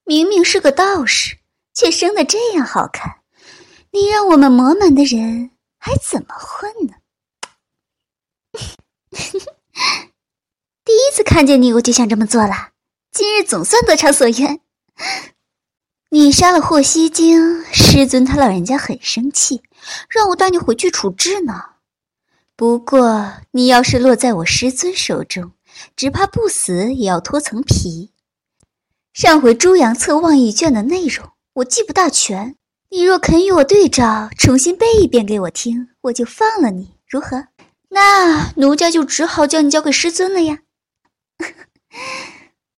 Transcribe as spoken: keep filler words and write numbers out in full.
明明是个道士，却生得这样好看，你让我们魔门的人还怎么混呢？第一次看见你我就想这么做了，今日总算得偿所愿。你杀了霍希精，师尊他老人家很生气，让我带你回去处置呢。不过你要是落在我师尊手中，只怕不死也要脱层皮。上回朱阳册望异卷的内容我记不大全，你若肯与我对照，重新背一遍给我听，我就放了你，如何？那奴家就只好将你交给师尊了呀。